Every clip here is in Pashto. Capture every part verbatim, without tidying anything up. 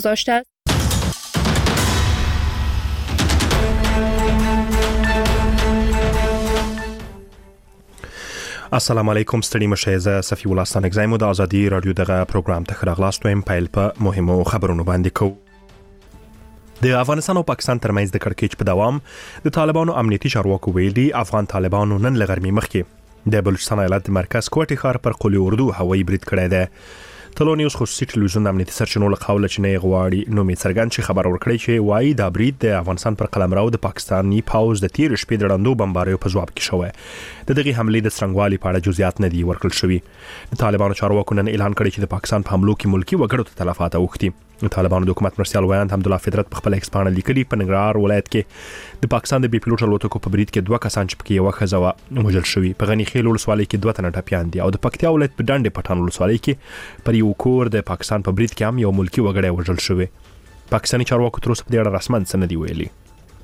گذاشته است. السلام علیکم ستړي مشه زه صفی الله ستانک زایم د ازادي رادیو دغه پروګرام ته خراغلاست ویم پیل په مهمو خبرونو باندې کو. د افغانستان او پاکستان ترمنځ د کړکېچ په دوام د طالبانو امنیتي چارواکو ویل دي افغان طالبانو نن لغرمي مخکې د بلوچستان ایالت د مرکز کوټي ښار پر قلی اردو هوایي برید کړی دی. تلو نیوز خصوصي ټلویزیون د امنیتي سرچینو له قوله چې نه غواړي نو می څرګند شي خبر ورکړي چې وایي دا برید د افغانستان پر قلمرو د پاکستاني پاوز د تیر شپې د ړندو بمباریو په ځواب کې شوی. د دغه حملې د څرنګوالي په اړه جزئیات نه دي ورکړل شوي. د طالبانو چارواکو نن اعلان کړی چې د پاکستان په حملو کې ملکی وګړو ته تلفات اوښتي. د طالبانو د حکومت مرستیال ویاند حمدالله فطرت په خپل ایکس باندې لیکلي په ننګرهار ولایت کې د پاکستان د بي پيلوټ الوتکو په برید کې دوه کسان چې پکې یو ښځه وژل شوي. په غني خیل ولسوالۍ کې دوه تنه ټپیان دي او د پکتیا ولایت په ډنډ پټان ولسوالۍ کې پر یو کور د پاکستان په برید کې هم یو ملکی وګړی وژل شوی. پاکستاني چارواکو تر اوسه په دې اړه رسماً څه نه دي ویلي.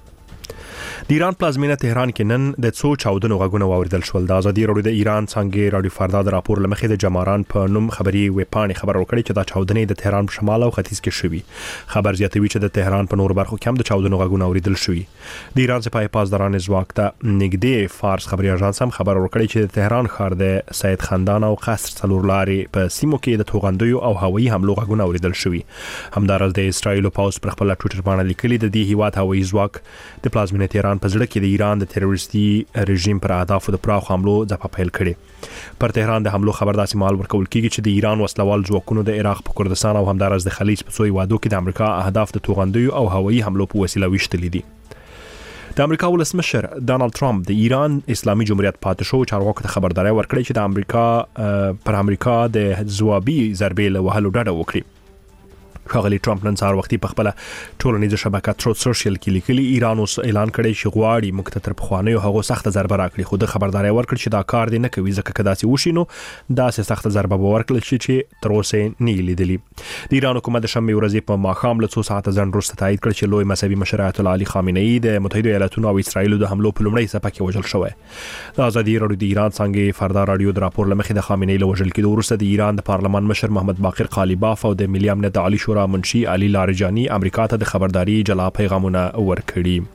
د ایران پلازمینه تهران کې نن د څو چاودنو غږونه واوریدل شول. د ازادي رادیو د ایران څنګه رادیو فردا د راپور لمخې د جماران په نوم خبري ویبپاڼې خبر ورکړي چې دا چاودنې د تهران په شمال او ختیځ کې شوي. خبر زیاتوي چې د تهران په نور برخو کې هم د چاودنو غږونه اوریدل شوي. د ایران سپاه پاسداران ځواک ته نږدې فارس خبري اژانس هم خبر ورکړي چې د تهران ښار د سید خندان او قصر څلور لارې په سیمو کې د توغندیو او هوایي حملو غږونه اوریدل شوي. همدارس د اسرایل پاوز پر خپل ټوئیټر باندې لیکلي د دې هیواد هوایي ځواک د پلازمینه تهران په ځړ کې د ایران د تروریستي رژیم پر اهدافو د پراخ حملو ځپه پیل کړي. پر تهران د حملو خبر داسې مال ورکول کیږي چې د ایران وسلوال ځواکونو د عراق په کردستان او همدارس د خلیج په څو وادو کې د امریکا اهداف د توغندیو او هوایي حملو په وسیله وشتلې دي. د امریکا ولسمشر ډانلډ ټرمپ د ایران اسلامي جمهوریت پاتې شو چارواکو ته خبرداري ورکړې چې د امریکا پر امریکا د ځوابي ضربې له وهلو ډډه وکړي. ښاغلي ټرمپ نن سهار وختي په خپل ټولنیزه شبکه تروت سوشل کې لیکلي ایران اوس اعلان کړی چې غواړي موږ ته تر پخوانیو هغو سخته ضربه راکړي خو د خبرداري ورکړي چې دا کار دی نه کوي ځکه که داسې وشي نو داسې سخته ضربه به ورکړل شي چې تر اوسه نه لیدلي. د ایران حکومت د شنبې ورځې په ماښام له څو ساعته ځنډ وروسته تایید کړ چې لوی مذهبي مشر آیت الله علي خامنه ای د متحده ایالاتونو او اسرایل د حملو په لومړۍ څپه کې وژل شوی. د ازادي رادیو د ایران څنګه فردا رادیو د راپور لمخې د خامنه ای له وژل کېدو وروسته د ایران د پارلمان مشر محمد باقر قالیباف او د ملي امنیت عالی شورا منشي علي لارجانی امریکا ته د خبرداري جلا پیغامونه ورکړي.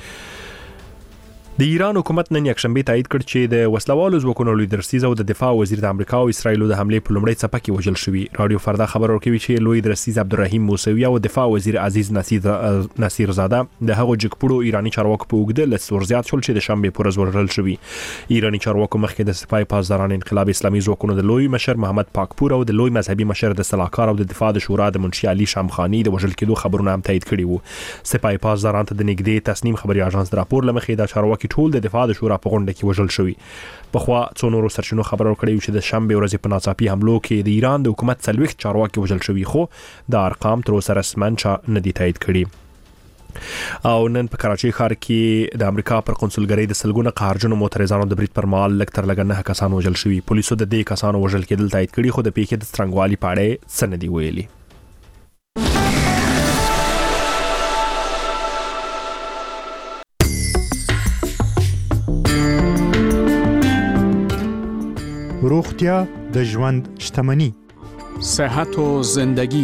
د ایران حکومت نن یکشنبه تایید کړ چې د وسلوالو ځواکونو لیډر سیز او د دفاع وزیر د امریکا او اسرایل د حملې په لومړۍ څپه کې وژل شوی. رادیو فردا خبر ورکوي چې لوی درسیز عبدالرحیم موسوی او دفاع وزیر عزیز نصیر نصیر زاده د هغو جګپړو ایرانی چارواکو په وګړه له ورزيات شول چې د شنبه پر ورځ وژل شوی. ایرانی چارواکو مخکې د سپاه پاسداران انقلاب اسلامي ځواکونو د لوی مشر محمد پاکپور او د لوی مذهبي مشر د صلاحکار او د دفاع د شورا د منشي علي شامخانی د وژل کېدو خبرونه هم تایید کړي وو. سپاه پاسداران ته د نږدې تصنیم خبري اژانس د راپور لمخې د چارواکي ټول د دفاع د شورا په غونډه کې وژل شوی. په خوا څو نورو سرچینو خبر ورکړی چې د شنبه ورځې په ناڅاپي حملو کې د ایران د حکومت څلوېښت چارواکي وژل شوي خو د ارقام تر اوسه رسماً چا نه دي تایید کړي. او نن په کراچۍ ښار کې د امریکا پر قونسلګرۍ د سلګونه قهرجنو معترضانو د برید پر مهال لږ تر لږه نه کسان وژل شوي. پولیسو د دې کسانو وژل کېدل تایید کړي خو د پیښې د څرنګوالي په اړه څه نه دي ویلي. روغتیا د ژوند شتمني. صحت و زندگی.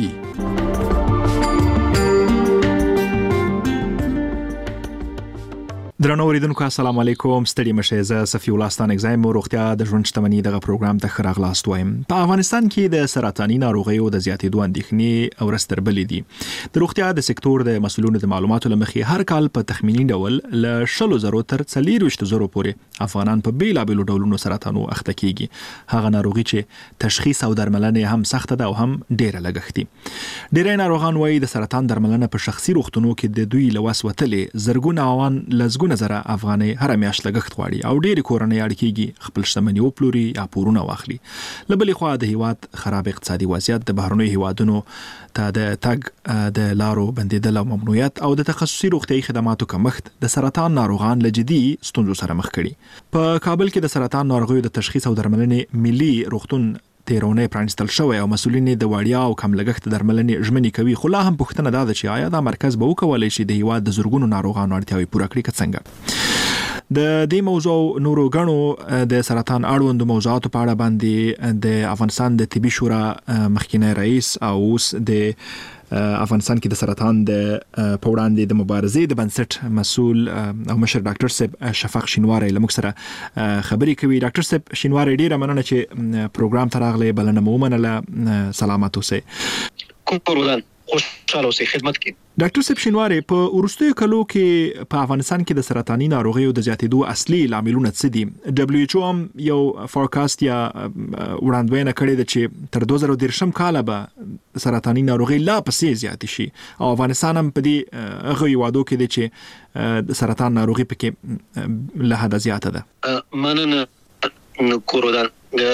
درنو اوریدونکو السلام علیکم ستړي مشه زه صفی الله ستانک زایم روغتیا د ژوند شتمني دغه پروګرام ته خراغلاست وایم. په افغانستان کې د سرطاني ناروغیو د زیاتېدو اندېښنې او رستربلې دي. د روغتیا د سکتور د مسؤلینو د معلوماتو لمخې هر کال په تخمینی ډول ل شلو زرو تر څلوېښت زرو پورې افغانان په بیلابېلو ډولونو سرطانو اخته کیږي. هغه ناروغي چې تشخیص او درملنه هم سخته ده او هم ډیره لګښتي. ډیری ناروغان وایي د سرطان درملنه په شخصي روغتونو کې د دوی لوس وتلې زرګونه اوان لزګونه زره افغاني هر میاشت لګښت غواړي او ډېری کورنۍ اړیکېږي خپل شتمني او پلوري یا پورونه واخلي. لبلې خوا د هیواد خراب اقتصادي وضعیت د بهرنیو هیوادونو ته د تګ د لارو بندیدل او ممنوعیت او د تخصصي روغتیايي خدماتو کمښت د سرطان ناروغان له جدي ستونزو سره مخ کړي. په کابل کې د سرطان ناروغیو د تشخیص او درملنې ملي روغتون تیرونه پرانستل شوی او مسؤلین د وړیا او کم لګښت درملنې ژمنې کوي خو لا هم پوښتنه ده چې آیا دا مرکز به وکولای شي د هیواد د زورګونو ناروغانو اړتیاوې پوره کړي که څنګه. د دې موضوع نورو غنو د سرطان اړوند موضوعاتو په اړه باندې د افغانستان د طبي شورا مخکینی رئیس او اوس د افغانستان کې د سرطان د په وړاندې د مبارزې د بنسټ مسؤل او مشر ډاکټر صاحب شفق شینواری له موږ سره خبرې کوي. ډاکټر صاحب شینواری ډیره مننه چې پروګرام ته راغلی، بلنه مو ومنله. سلامات اوسئ. کوم خوشاله اوسئ، خدمت کې. ډاکټر صاحب شینواری، په وروستیو کلو کې په افغانستان کې د سرطاني ناروغیو د زیاتېدو اصلي لاملونه څه دي؟ دبليو ایچ او هم یو فورکاست یا وړاندوینه کړې ده چې تر دوه زره دېرشم کاله به سرطاني ناروغي لا پسې زیاتې شي، او افغانستان هم په دې هغه هیوادو کې دی چې د سرطان ناروغي پکې له حده زیاته ده. مننه کوردان.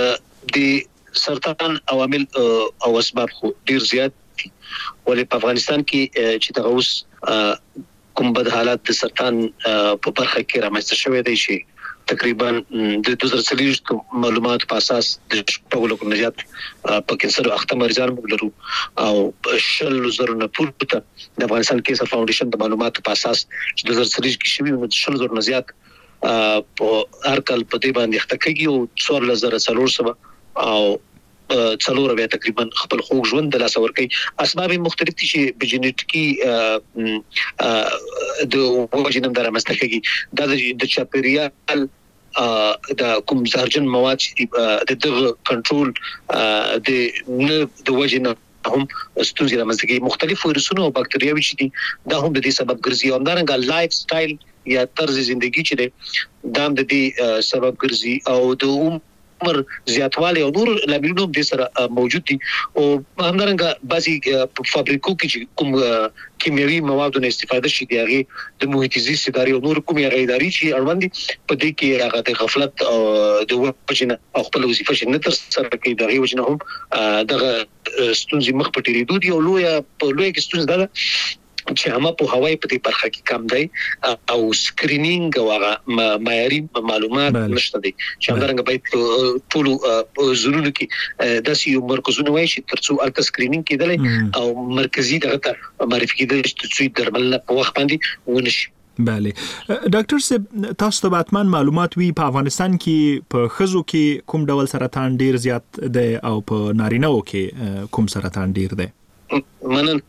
د سرطان عوامل او اسباب خو ډیر زیات ولې په افغانستان کې چې دغه اوس کوم بد حالات د سرطان په برخه کې رامنځته شوی دی چې تقریبا د دوه زره څلور معلومات په اساس د شپږ لکو نه زیات په کینسر اخته مریضان موږ لرو، او شل زره نه پورته د افغانستان کینسر فاونډیشن د معلوماتو په اساس چې دوه زره څلور کې شوی نو شل زره نه زیات په هر کال په دې باندې اخته کېږي او څوارلس زره څلور سوه او څلور بیا تقریبا خپل خوږ ژوند د لاس ورکي. اسباب مختلف دي چې په جینټیکي د وژنم در رامنځته کېږي. د چاپیریال د کوم زهرجن مواد چې د دغه کنټرول د نه د وژنم هم ستونزې رامنځته کوي. مختلف ویروسونه او باکتریاوي چې دي دا هم د دې سبب ګرځي. همدارنګه لایف سټایل یا طرز ژوندۍ چې دی دا هم د دې سبب ګرځي، او د عمر زیاتوالی او نور لاملونه د سره موجود دي. او همدارنګه بعضي په فابریکو کې چې کوم کیمیاوي موادو نه استفاده شي دی هغه د محیط زیست ادارې او نور کومې هغه ادارې چې اړوند دي په دې کې هغه د غفلت او د وپچنه او خپل وظیفه چې نه تر سره کوي دغه وجنه هم دغه ستونزې مخ په ډیریدو دي. او لوی په لوی کې ستونزه ده چې هم په هوای په دې برخه کې کم دی او سکرینینګ او هغه معیاري معلومات نشته دي چې همدارنګه باید ټول زونونو کې داسې یو مرکزونه وای چې ترڅو الټا سکرینینګ کېدل او مرکزی دغه معرفي کېدل چې درمل په وخت باندې ونشي. بله ډاکټر صاحب، تاسو ته اتمن معلومات وی په افغانستان کې په خزو کې کوم ډول سرطان ډیر زیات دی او په نارینه‌و کې کوم سرطان ډیر دی؟ منن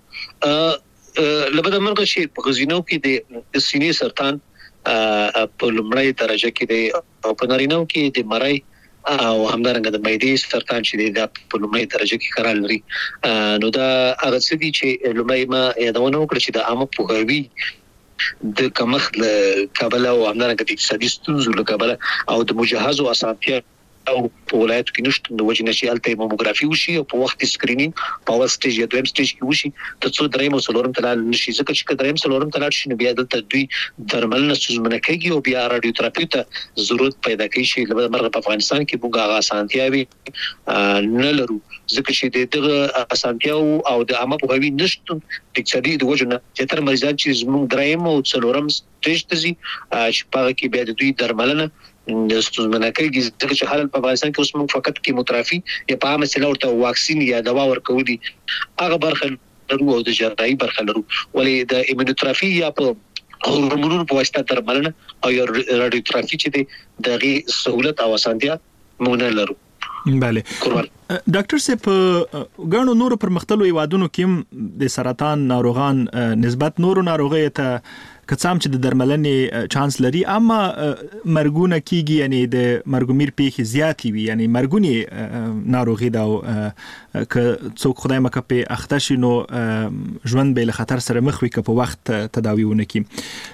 لبدا مرګ چې په غزینو کې د سینې سرطان په لومړی درجه کې دی او په نارینه‌و کې د مرۍ او همدارنګه د معدې سرطان چې دی دا په لومړی درجه کې قرار لري. نو دا هغه څه دي چې لومړی ما یادونه وکړه چې د عامه پوهاوي د کمښت له کبله او همدارنګه د اقتصادي ستونزو له کبله او د مجهزو اسانتیا او په ولایت کې نشته د وجه نشي الته ماموګرافي وشي او په وخت سکرینینګ په اول سټیج یا دویم سټیج کې وشي ترڅو دریم او څلورم تلل نشي. ځکه چې دریم څلورم تلل شي نو بیا دلته دوی درمل نه ستونزمنه کوي او بیا رادیوتراپي ته ضرورت پیدا کوي چې لږ مرغه په افغانستان کې موږ هغه اسانتیاوي نه لرو ځکه چې دغه اسانتیاو او د عامه پوهاوي نشته د اقتصادي د وجه نه چې تر مریضان چې زموږ دریم او څلورم سټیج ته ځي چې په کې بیا د دوی درملنه د ستونزمنه کوي ځکه چې حالت په افغانستان کې اوس موږ فقط کیموتراپي یا په عامه سیل ورته واکسین یا دوا ورکول دي هغه برخه لرو او د جراحي برخه لرو، ولې د ایمونوتراپي یا په هورمونونو په واسطه درملنه او رادیوتراپي چې دی دغه سہولت او اسانتیا موږ نه لرو. بله ډاکټر صاحب، غاڼو نور پرمختللو هیوادونو کې د سرطان ناروغان نسبت نورو ناروغیو ته کڅام چې د درملنې چانس لري اما مرګونه کیږي، یعنی د مرګومیر پیښې زیاتی وي، یعنی مرګونی ناروغي دا که څوک خدای مکه په اخته شي نو ژوند به له خطر سره مخ وي که په وخت تداوی ونه کی.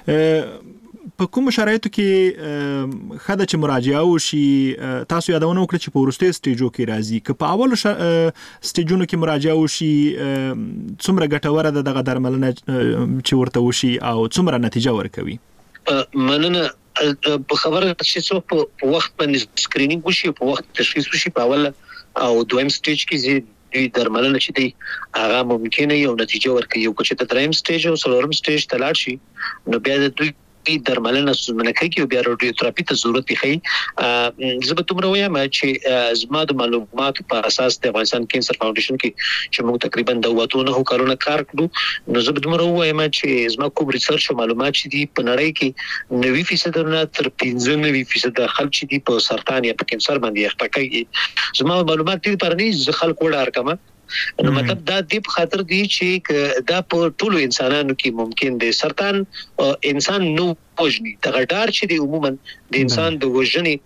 په کوم شرایطو کې خدای چې مراجعه وشي تاسو یادونه وکړه چې په ورسته سټیجو کې راځي که په اول سټیجونو کې مراجعه وشي څومره ګټوره ده دغه درملنه چې ورته وشي او څومره نتیجه ورکوي؟ مننه. په خبره چې څو په وخت باندې سکرینینګ وشي په وخت تشخیص وشي په اول او دویم سټیج کې دوی درملنه چې دی هغه ممکنه یو نتیجه ورکوي. یو چې د دریم سټیج او څلورم سټیج ته لاړ شي نو بیا د دوی درملنه ستونزمنه کوي او بیا رادیوتراپي ته ضرورت دی. زه به دومره وایم چې زما د معلوماتو په اساس د افغانستان کینسر فاونډیشن کې چې موږ تقریبا د واتونه کارونه کار کړو نو زه به دومره وایم چې زما کوم ریسرچ او معلومات چې دي په نړۍ کې نوي فیصد نه تر پنځه نوي فیصد خلک چې دي په سرطان یا په کینسر باندې اخته کوي. زما معلومات دي پر نه ځ خلک وړ ارقام نو مطلب دا د خاطر دی چې دا په ټولو انسانانو کې ممکن دی. سرطان انسان نو وجني دغه ډار چې دی عموما د انسان د وژنې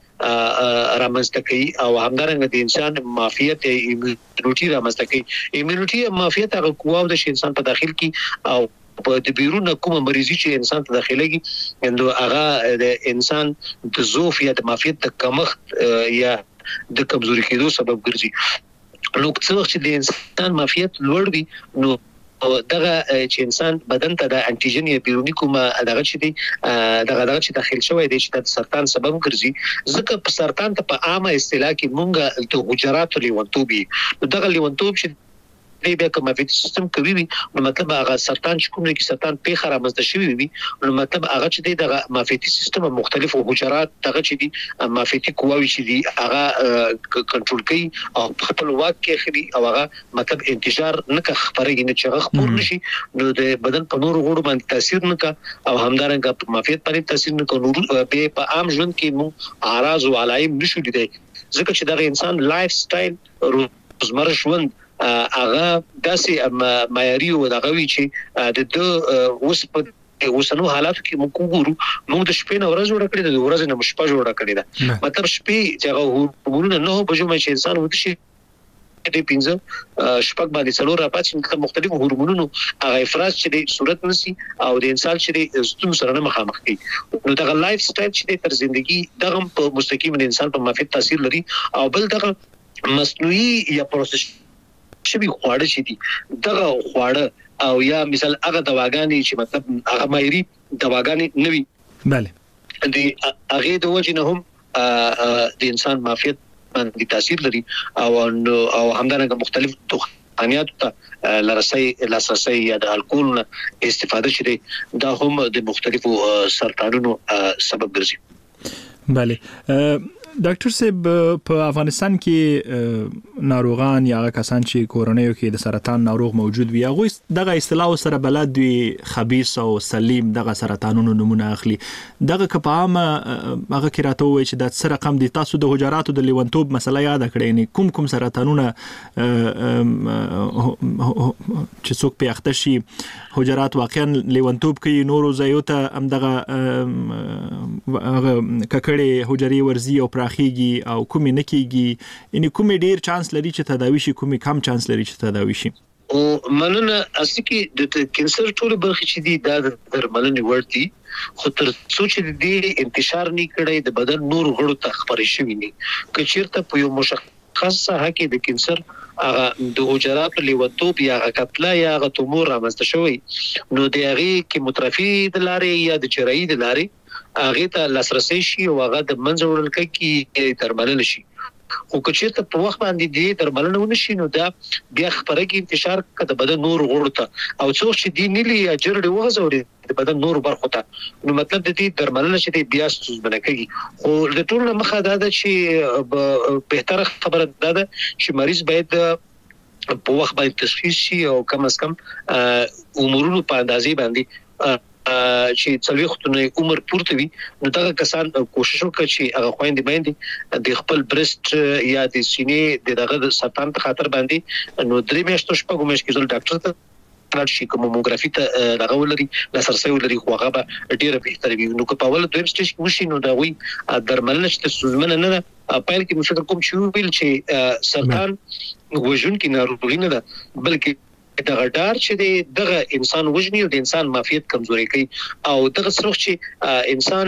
رامنځته کوي او همدارنګه د انسان معافیت ایمونټي رامنځته کوي. ایمونټي معافیت هغه قوه ده چې انسان په داخل کې او په د بیرون کومه مریضي چې انسان ته داخليږي نو هغه د انسان د ضعف یا د معافیت د کمښت یا د کمزوري کېدو سبب ګرځي. نو څو چې د انسان معافیت لوړ وي نو دغه چې انسان بدن ته د انټيجن یا بیرونی کومه دغه چې دی دغه دغه چې داخل شوی دی چې د سرطان سبب ګرځي. ځکه په سرطان ته په عامه اصطلاح کې مونږه د حجرات لیونتوبي دغه لیونتوب چې دی بیا کومه معافیت سیستم کوي نو مطلب هغه سرطان چې کوم کې سرطان په خراب مزده شوی وي نو مطلب هغه چې دی دغه معافیت سیستم مختلفو حجرات دغه چې دی معافیتي قواوي چې دی هغه کنټرول کوي او خپل واک کې خري او هغه مطلب انتشار نه خبرې نه چې خبر نشي نو د بدن په نور غوړو باندې تاثیر نه کا او همدارنګه په معافیت باندې تاثیر نه کوي. په عام ژوند کې مو اعراض او علائم نشو لیدای ځکه چې دغه انسان لایف سټایل روزمره ژوند هغه داسې معیاري او دغه وی چې د د اوس په اوسنو حالاتو کې موږ ګورو موږ د شپې نه ورځ جوړ کړې د ورځې نه شپه جوړ کړې ده. مطلب شپې چې هغه هورمونونه نه بجو مې چې انسان ودی شي د پینځه شپږ باندې څلور راپات چې مختلفو هورمونونو هغه افراز چې د صورت نسی او د انسان چې د ستون سره نه مخامخ کی نو دغه لایف سټایل چې تر ژوندۍ دغه په مستقیم د انسان په معافیت تاثیر لري او بل دغه مصنوعي یا پروسس شبي خواړه چې دي دغه خواړه او یا مثال هغه دواګانې چې مطلب هغه مایري دواګانې نوي بله د هغه د وجه نه هم د انسان معافیت باندې تاثیر لري او او همدارنګه مختلف توخانيات ته لرسي لاسرسي یا د الکول استفاده شي دا هم د مختلفو سرطانونو سبب ګرځي. بله ډاکټر صاحب په افغانستان کې ناروغان یا کسان چې کورونیو کې د سرطان ناروغ موجود وي هغه دغه اصطلاح سره بلد وي خبيث او سلیم دغه سرطانونو نمونه اخلي دغه په عامه هغه کې راته وایي چې د سر رقم دي تاسو د حجراتو د لیونتوب مسله یاد کړئ نه کوم کوم سرطانونه چې څوک په اخته شي حجرات واقعا لیونتوب کې نورو زیوته هم دغه ککړې حجري ورزي او راخیږي او کومې نه کیږي ان کومې ډیر چانس لري چې تداوی شي کومې کم چانس لري چې تداوی شي. او مننه اصلي کې د کینسر ټول برخې چې دي دا د درملنې ورتي خو تر څو چې د انتشار نه کړي د بدن نور غړو ته خبرې شوي نه کچیرته په یو مشخص ساحه کې د کینسر هغه د حجرات لیونتوب یا غکتله یا غ تومور رامنځته شوی نو د هغه کې مترفي د لارې یا د چرایي د لارې هغه ته لاسرسي شي او هغه د منځ وړل کې درملنه شي خو کچېته په وخت باندې دې درملنه ونشي نو دا بیا خبرګي انتشار کده بدن نور غوړته او څو چې دی نیلی اجر دی وغزوري د بدن نور برخه ته نو مطلب د دې درملنه چې بیا ستوز بنکږي خو د ټول مخه دا ده چې به تر خبره ده چې مریض باید په وخت باندې تشخیص شي او کم از کم امورونو په اندازې باندې چې څلوي ختونه عمر پورته وي نو دا کسان کوشش وکړي چې هغه خويندې باندې د خپل برست یا د سینې دغه سرطان په خاطر باندې نو درې میاشتې شپږ میاشتې کې ډاکټر ته لاړ شي کوم موګرافي ته دغه ولري لاسرسي ولري خو هغه به ډیره بهتره وي نو په اول دویم سټیج کې وشي نو دا وي درملنه چې سوزمنه نه ده پایل کې مشکل کوم چې ویل چې سرطان وژن کې ناروغي نه ده بلکې دغه ډار چې دغه انسان وژني او د انسان معافیت کمزوري کوي او دغه سرخ چې انسان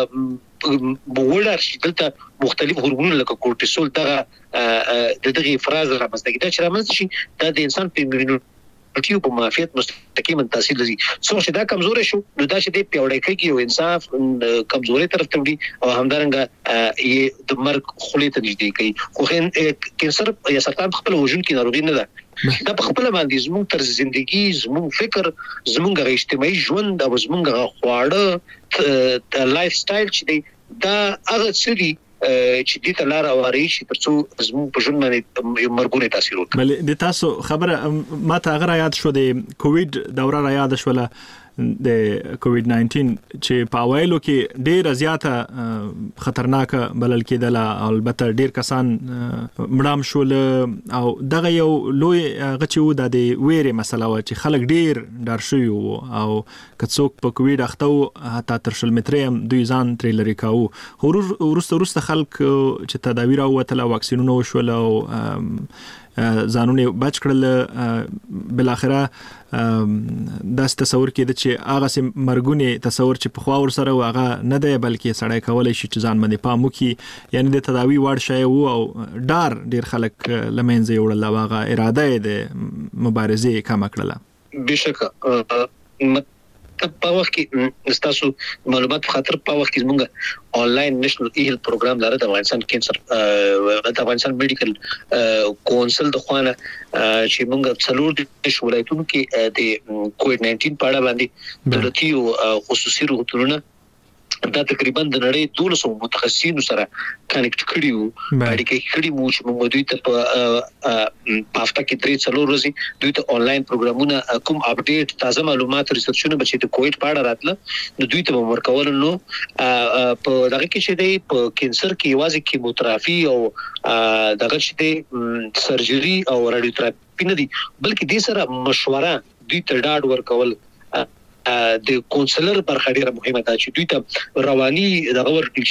بولر چې دلته مختلف هورمونونه لکه کورټیسول دغه د دغه افراز رامنځته کیږي چې رامنځته شي دا د انسان په ایمونټي په معافیت مستقیما تاثیر لري څو چې دا کمزوري شو نو دا چې د پیوړی کوي او انصاف کمزوري طرف ته وړي او همدارنګه یې د مرګ خولې ته نږدې کوي خو کینسر یا سرطان خپل وژن کې ناروغي نه ده دا په خپل باندې زموږ تر ژوندۍ زموږ فکر زموږ اجتماعي ژوند او زموږ خواړه د لایف سټایل چې دی دا هغه څه دي چې د تلار او ریشي ترڅو زموږ په ژوند باندې مرګونه تاثیر وکړي. بل د تاسو خبره ما ته غره یاد شو د کووډ دوره را یاد شوله د کووډ ناینټین چې په اوایلو کې ډېر زیاته خطرناک بلل کېدل او البته ډېر کسان مړام شول او دغه یو لوی غچو د ویرې مسله و چې خلک ډېر ډار شوي وو او کڅوک په کووډ اخته حتی تر شل مترې هم دوی ځان ترې لري کاوه. وروسته وروسته خلک چې تداویر راووتل واکسینونه وشول او ځانونه بچ کړل بل اخره داس تصور کېده چې هغه سم مرګونی تصور چې په خوا ور سره واغه نه دی بلکې سړی کولای شي چې ځان باندې پام وکړي یعنی د تداوی وړ شی وو او ډار ډیر خلک لمنځه یوړل واغه اراده د مبارزه کم کړله. بشکه په وخت کې تاسو معلومات خاطر په وخت کې موږ آنلاین نېشنل ایل پروګرام لاره د افغانستان کینسر د افغانستان میډیکل کونسل د خوانه چې موږ څلور د ولایتونو کې د کووډ ناینټین په اړه باندې دولتي او خصوصي روغتونونه دا تقریبا د نړۍ دولسو متخصصینو سره کنیکټ کړي وو اړیکې کړي مو چې موږ دوی ته په هفته کې درې څلور ورځې دوی ته آنلاین پروګرامونه کوم اپډیټ تازه معلومات ریسرچونه بچي د کووډ په اړه راتله نو دوی ته ورکول نو په دغه کې چې دی په کینسر کې یوازې کیموتراپي او دغه چې دی سرجري او رادیوتراپي نه دي بلکې د سره مشوره دوی ته ډاډ ورکول د کونسلر برخه ډیره مهمه ده چې دوی ته رواني دغه ورکړي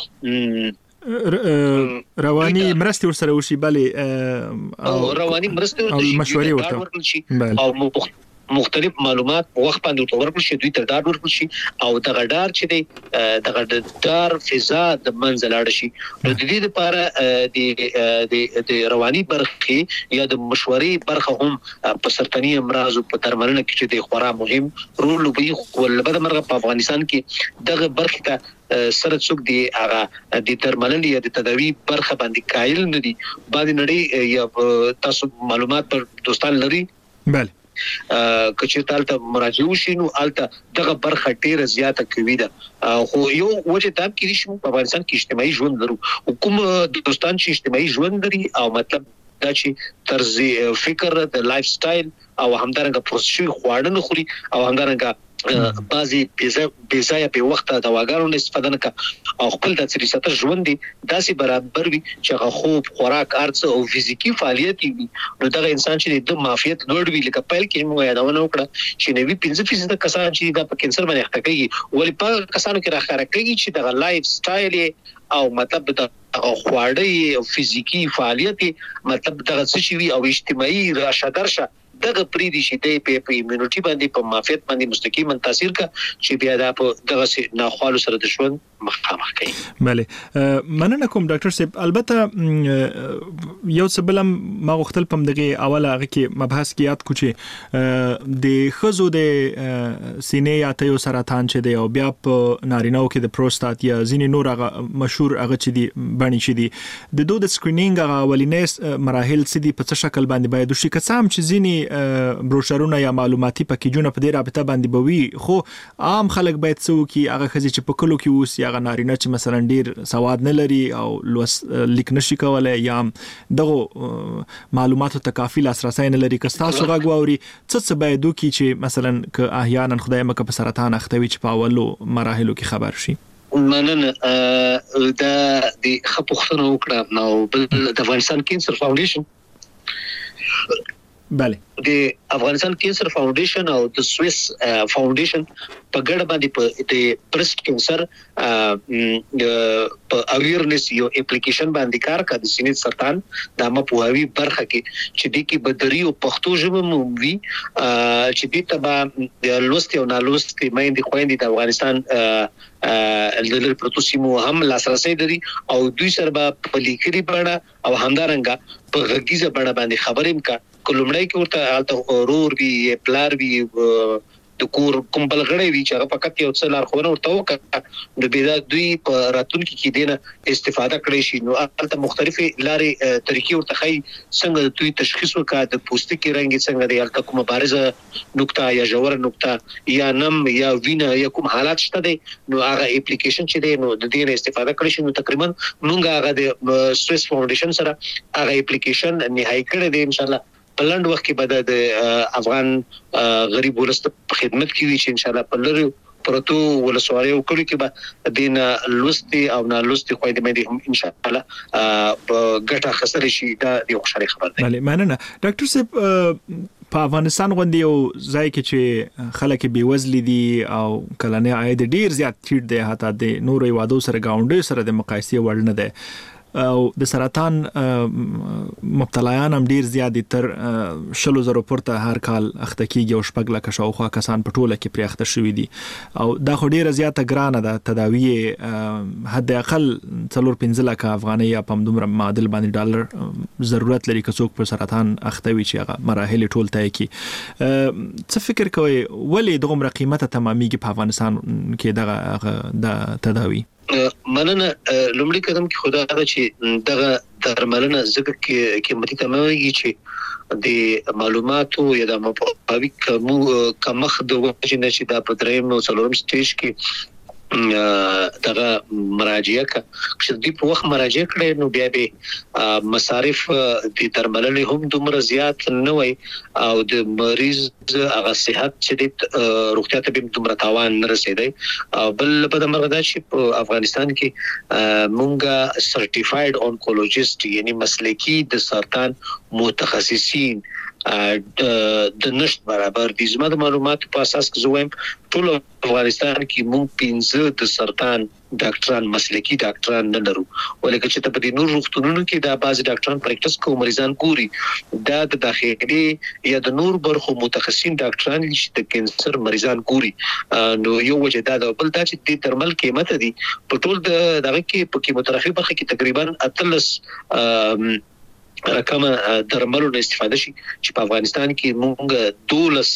شي رواني مرستې ورسره وشي بلې او رواني مرستې ورته مشورې ورته او مختلف معلومات وخت باندې ورکړل شي دوی ته ډاډ ورکړل شي او دغه ډار چې دی دغه ډار فضا د منځ لاړ شي نو د دې لپاره د د رواني برخه یا د مشورې برخه هم په سرطاني امراض او په درملنه کې چې د خورا مهم رول لوبي ولبد مرغه په افغانستان کې دغه برخه ته سره څوک دی هغه د درملنې یا د تداوی برخه باندې قائل نه دي باندې نړۍ یا تاسو معلومات پر دوستان لري بله کچې تالته مراجعه شي نو الته دغه برخه ډیره زیاته کوي ده خو یو وجه دا کې چې په افغانستان کې اجتماعي ژوند لرو حکومت دوستان چې اجتماعي ژوند لري او مطلب دا چې طرز فکر د لایف سټایل او همدارنګه پروسشي خواړه نه خوري او همدارنګه بعضی بیزای په وخت د دواګانو نه استفاده نه کوي او خپل د سریسته ژوند دي داسې برابر وي چې هغه خوب خوراک ارڅ او فزیکی فعالیت وي نو دغه انسان چې د معافیت لوړ وي لکه پیل کې موږ یادونه وکړه چې نوی پنځه فیصد کسان چې د کینسر باندې اخته کوي ولې په کسانو کې راخره کوي چې دغه لایف سټایل او مطلب د خواړې او فزیکی فعالیت مطلب دغه څه شي او اجتماعي راشه درشه دغه پریدي شي د په ایمونټي باندې په معافیت باندې مستقیما تاثیر کا چې بیا د دغه ناخوالو سره د ژوند مخامخ کوي. بله مننه کوم ډاکټر صاحب البته یو څه بل ما غوښتل پم دغه اوله هغه کې مبحث کې یاد کو چې د خزو د سینې یا تیو سرطان چې دی او بیا په نارینهو کې د پروستات یا ځینې نور هغه مشهور هغه چې دی بڼي چې دی د دوه د سکرینینګ هغه اولینې مراحل څه دي په څه شکل باندې باید وشي کسام چې ځینې بروشرونه یا معلوماتي پکیجونه په دې رابطه باندې بوي خو عام خلک باید څه وکي هغه خزي چې په کلو کې اوس یا نارینه چې مثلا ډیر سواد نه لري او لوس لیک نشي کولای یا دغه معلوماتو ته کافي لاسرسي نه لري که تاسو غواړئ څه څه باید وکي چې مثلا که احیانا خدای مکه په سرطان اختوي چې په اولو مراحلو کې خبر شي. مننه دا د خپوختنه وکړه نو د افغانستان کینسر فاونډیشن بله د افغانستان کینسر فاونډیشن او د سویس فاونډیشن په ګډه باندې په د برست کینسر په اویرنس یو اپلیکیشن باندې کار کوي د سینې سرطان د مپوهاوی برخه کې چې د کې بدري او پښتو ژبه مومي چې د تبع د لوست او نالوست کې مېندې خويندې د افغانستان د پروتوسیمو هم لاسرسي لري او دوی سره په لیکري بڼه او همدارنګه په غږیزه بڼه باندې خبرې کا کلمړی کې ورته الته رور وی پلار وی د کور کوم بلغړی وی چې هغه فقط یو څه لار خونه ورته وکړه د بیدا دوی په راتلونکو کې دینه استفاده کړی شي نو البته مختلفه لارې طریقې ورته خي څنګه دوی تشخیص وکړه د پوستکي رنګ څنګه دی البته کومه بارزه نقطه یا جوړ نقطه یا نم یا وینه یا کوم حالات شته دي نو هغه اپلیکیشن چې دی نو د دې استفاده کړی شي نو تقریبا مونږ هغه د سویس فاونډیشن سره هغه اپلیکیشن نهایی کړی دی ان شاء الله په لاند وخت کې به د افغان غریب ولست په خدمت کې وي چې ان شاء الله په لری پروتو ولسوالۍ او کلی کې به دین لوستي او نه لوستي خويندې مې هم ان شاء الله ګټه خسر شي دا یو خوشاله خبر ده. بله مننه ډاکټر صاحب. په افغانستان غوندي یو ځای کې چې خلک بي وزلي دي او کلنې عاید ډیر زیات ټیټ دی، حتی د نورو هیوادو سره گاونډي سره د مقایسې وړ نه دی، او د سرطان مبتلایان هم ډیر زیات دي، تر شلو زرو پورته هر کال اخته کیږي او شپږ لکه شاوخوا کسان په ټوله کې پرې اخته شوي دي، او دا خو ډیره زیاته ګرانه ده. تداوی حد اقل څلور پنځه لکه افغانۍ یا په همدومره معادل باندې ډالر ضرورت لري که څوک په سرطان اخته وي چې هغه مراحل ټول طی کړي. څه فکر کوئ ولې دغومره قیمته تمامیږي په افغانستان کې دغه د تداوی؟ مننه. لومړی قدم کې خدای دا چې دغه درملنه ځکه کې قیمتي تمامېږي چې د معلوماتو یا د مپاوی کوم کمخ د وجه نه چې دا په دریم او څلورم سټیج کې دغه مراجعه کا چې د په وخت مراجعه کړي نو بیا به مصارف د درملنې هم دومره زیات نه وي او د مریض هغه صحت چې د روغتیا ته به دومره تاوان نه رسیدي. بل په د مرغدا چې په افغانستان کې مونږه سرټیفاید اونکولوژیست یعنی مسلکی د سرطان متخصصین د نشت برابر دي. زما د معلوماتو په اساس کې زویم ټول افغانستان کې مونږ پنځه د سرطان ډاکټران مسلکی ډاکټران نه لرو، ولکه چې ته په دې نور روغتونونو کې دا بعض ډاکټران پریکټس کوي مریضان ګوري، دا د داخلي یا د نور برخو متخصصین ډاکټران چې د کینسر مریضان ګوري. نو یو وجه دا د بل دا چې د درمل قیمت دي په ټول د دغه کې په کیموتراپي برخه کې تقریبا اتلس رقم درملو نه استفاده شي چې په افغانستان کې مونږ دولس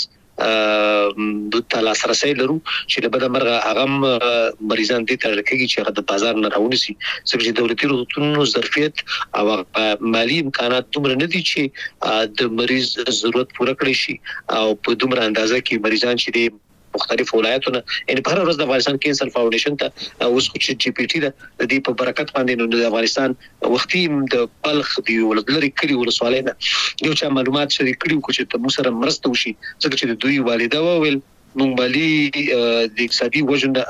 د تلاس رسۍ لرو چې له بده مرغه هغه مریضان دي تر کېږي چې هغه د بازار نه راونسي، ځکه چې دولتي روغتونونو ظرفیت او مالی امکانات دومره نه دي چې د مریض ضرورت پوره کړي شي او په دومره اندازه کې مریضان چې دي مختلف ولایتونه ان په هر ورځ د افغانستان کینسر فاونډیشن ته اوس خو چې جی پی ټي د دې په برکت باندې نو د افغانستان وختي د بلخ دی ولدلري کړي ولسوالۍ نه یو چا معلومات شریک کړي کو چې تاسو سره مرسته وشي، ځکه چې د دوی والده وویل مونږ مالی د اقتصادي وجه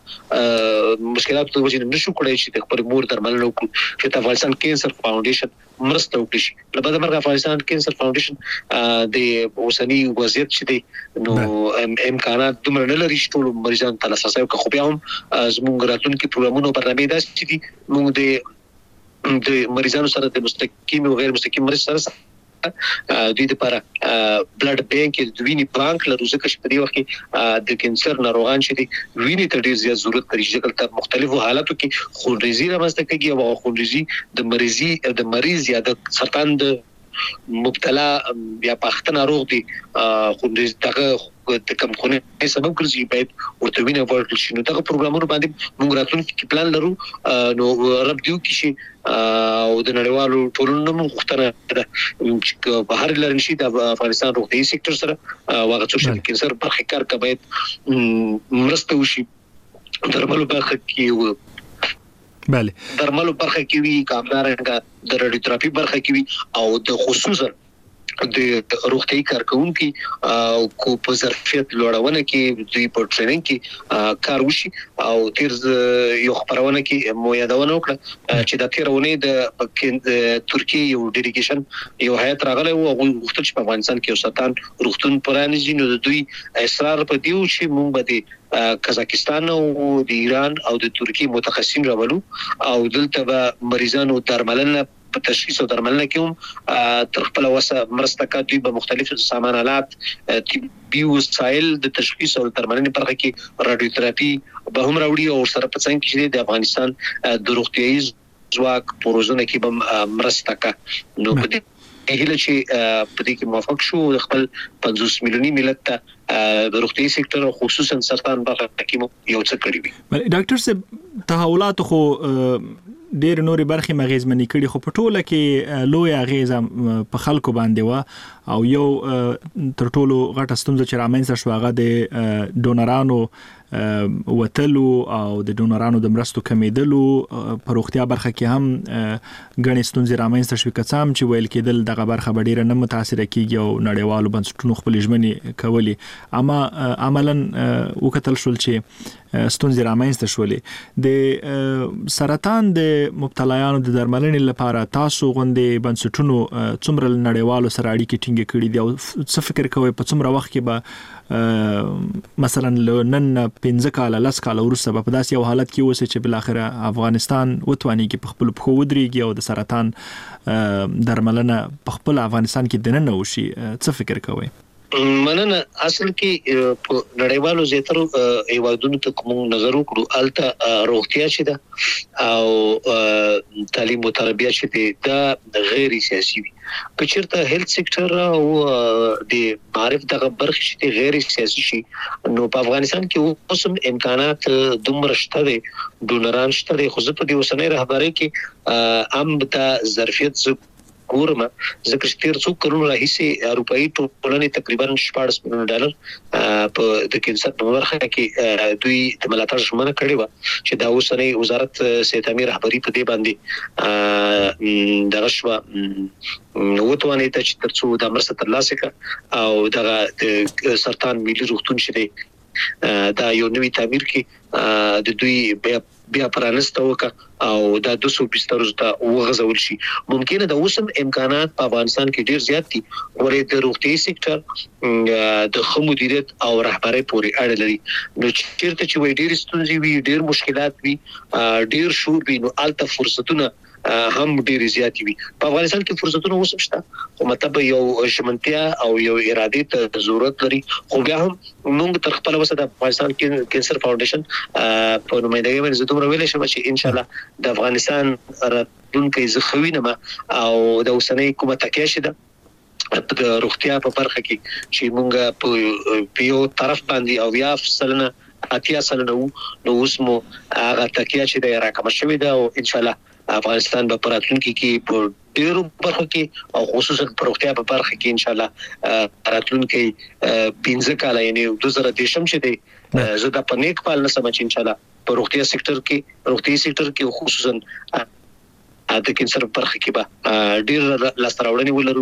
مشکلات په وجه نشو کولای چې د خپل مور درملنه وکړو چې د افغانستان کینسر فاونډیشن مرسته وکړي شي. له بده مرغه افغانستان کینسر فاونډیشن د اوسنی وضعیت چې دی نو امکانات دومره نه لري چې ټول مریضان ته لاسرسي وکړي، خو بیا هم زموږ راتلونکي پروګرامونو برنامه داسې چې دي مونږ د د مریضانو سره د مستقیم او غیر مستقیم مریض سره دوی لپاره بلډ بانک د وینې بانک لرو، ځکه چې په دې وخت کې د کینسر ناروغان چې دي وینې ته ډیر زیات ضرورت لري، چې کله مختلفو حالاتو کې خونریزي رامنځته کېږي او خونریزي د مریضي د مریض یا د سرطان د مبتلا یا پخته ناروغ دي خونریزي دغه د کم خونه سبب ګرځي باید ورته وینه ورکړل شي. نو دغه پروګرامونو باندې موږ راتلونکي پلان لرو نو رب دیو کې شي او د نړیوالو ټولنو مختنه ده چې په هر لارې شي د افغانستان روغتي سېکټر سره واغ څو شي کینسر برخه کار کوي مرسته وشي درملو برخه کې بله درملو برخه کې وی کامدارنګه د رادیوتراپي برخه کې وی او د خصوصا د روغتي کارکونکو او کو په ظرفیت لوړونه کې دوی په ټریننګ کې کار وشي. او تیر یو خبرونه کې مو یادونه وکړه چې د تیرونه د ترکیه یو ډیلیګیشن یو هیئت راغله او غوښتل چې په افغانستان کې یو سرطان روغتون پرانیزي، نو د دوی اصرار په دیو چې مونږ به قزاقستان او د ایران او د ترکیه متخصصین راولو او دلته به مریضانو درملنه په تشخیص او درملنه کې هم تر خپل وسه مرسته کوي. به مختلف سامانالات طبي وسایل د تشخیص او درملنې برخه کې رادیوتراپي به هم راوړي او سره په څنګه کې د افغانستان د روغتيایي ځواک پروژونه کې به مرسته کوي. نو په دې هیله چې په دې کې موافق شو خپل پنځوس میلیوني ملت ته د روغتي سېکټر او خصوصا سرطان برخه کې یو څه کړی وي. ډاکټر صاحب تحولات خو ډېر نوري برخې مغیزمنې کړي، خو په ټوله کې لوی اغیزه په خلکو باندې و او یو تر ټولو غټه ستونزه چې رامنځته شو هغه د ډونرانو وتلو او د ډونرانو د مرستو کمیدلو په روغتیا برخه کې هم غني ستونزې رامنځته شوې کڅام چې ویل کېدل دغه برخه ډیره نه متاثر کیږي او نړیوالو بنسټونو خپل ژمنې کولې اما عملاً وکتل شول چې ستونزې رامنځته شولې د سرطان د مبتلایانو د درملنې لپاره تاسو غوندې بنسټونو څومره نړیوالو سره اړیکې ټینګې کړې دي او څه فکر کوئ په څومره وخت کې به مثلا نن پنځه کاله لس کاله وروسته به په داسې یو حالت کې اوسي چې بل اخره افغانستان وتواني کې په خپل پخو ودرېږي او د سرطان درملنه په خپل افغانستان کې دننه وشي څه فکر کوئ؟ مننه اصل کې په نړیوالو زیاترو ایوادونو ته کوم نظر وکړو الته روغتیا چې ده او تعلیم او تربیه چې ده غیر سیاسي وي که چیرته هیلث سېکټر او د معرف دغه برخه چې غیر سیاسي شي نو په افغانستان کې اوس امکانات دومره شته دي ډونران شته دي خو زه په دې اوسنۍ رهبرۍ کې ام ته ظرفیت ګورم ځکه چې تیر څو کروڑ راهیسې اروپאי ټولنې تقریبا شپږ میلیون ډالر په د کینسر په برخه کې دوی د ملاتړ ژمنه کړې و چې دا اوسنۍ وزارت صحت امیر رهبری په دې باندې دغه شوا وټوانې ته چې ترڅو د مرسته ترلاسه کړي او دغه سرطان ملي روغتون شته دا یو نوی تعمیر کې د دوی بیا بیا پرانسته وکړه او دا دوه سوه بستر ته وغځول شي ممکنه د اوسم امکانات په افغانستان کې ډیر زیات دي ورې د روغتي سېکټر د خمو مدیریت او رهبرۍ پورې اړه لري نو چیرته چې وې ډیر ستونزې وي ډیر مشکلات وي ډیر شور وي نو الته فرصتونه هم ډیر زیات وي په افغانستان کې فرصتونه اوسم شته خو مطلب یو شمنتیا او یو اراده ته ضرورت لري خو بیا هم موږ تر خپل وسه د افغانستان کې کینسر فاونډیشن په نومایندګۍ باندې زه دومره ویلې شم چې ان شاء الله د افغانستان راتلونکي زخوینه او د اوسنۍ کومه تکیه شته د روغتیا په برخه کې چې موږ په یو طرف باندې او یا فصلنا اتیا سلنه نو اوس مو هغه تکیه چې د راکم شوې ده او ان شاء الله افغانستان په پراتلونکي کې په ډیرو برخو کې او خصوصا په روغتیا په برخه کې ان شاء الله راتلونکي پنځه کاله یعنی دوه زره دشم چې دی زه د پنیک پال نه سم چې ان شاء الله په روغتیا سېکټر کې روغتي سېکټر کې خصوصا د کینسر په برخه کې به ډیر لاستراوړنې ولرو